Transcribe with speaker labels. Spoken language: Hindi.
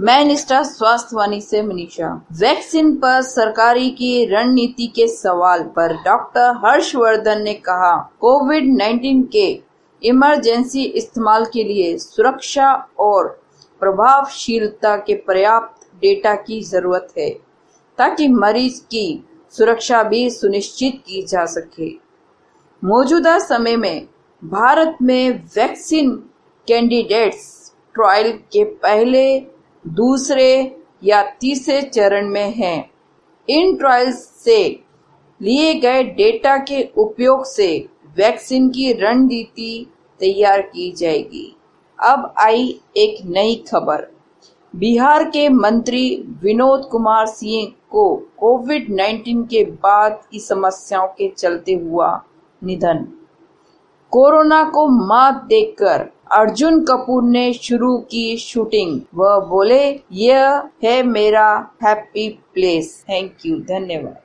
Speaker 1: मैं निष्ठा स्वास्थ्यवाणी से मनीषा। वैक्सीन पर सरकारी की रणनीति के सवाल पर डॉक्टर हर्षवर्धन ने कहा, कोविड-19 के इमरजेंसी इस्तेमाल के लिए सुरक्षा और प्रभावशीलता के पर्याप्त डेटा की जरूरत है, ताकि मरीज की सुरक्षा भी सुनिश्चित की जा सके। मौजूदा समय में भारत में वैक्सीन कैंडिडेट्स ट्रायल के पहले, दूसरे या तीसरे चरण में हैं। इन ट्रायल्स से लिए गए डेटा के उपयोग से वैक्सीन की रणनीति तैयार की जाएगी। अब आई एक नई खबर। बिहार के मंत्री विनोद कुमार सिंह को कोविड-19 के बाद की समस्याओं के चलते हुआ निधन। कोरोना को मात देकर अर्जुन कपूर ने शुरू की शूटिंग। वह बोले, यह है मेरा हैप्पी प्लेस। थैंक यू, धन्यवाद।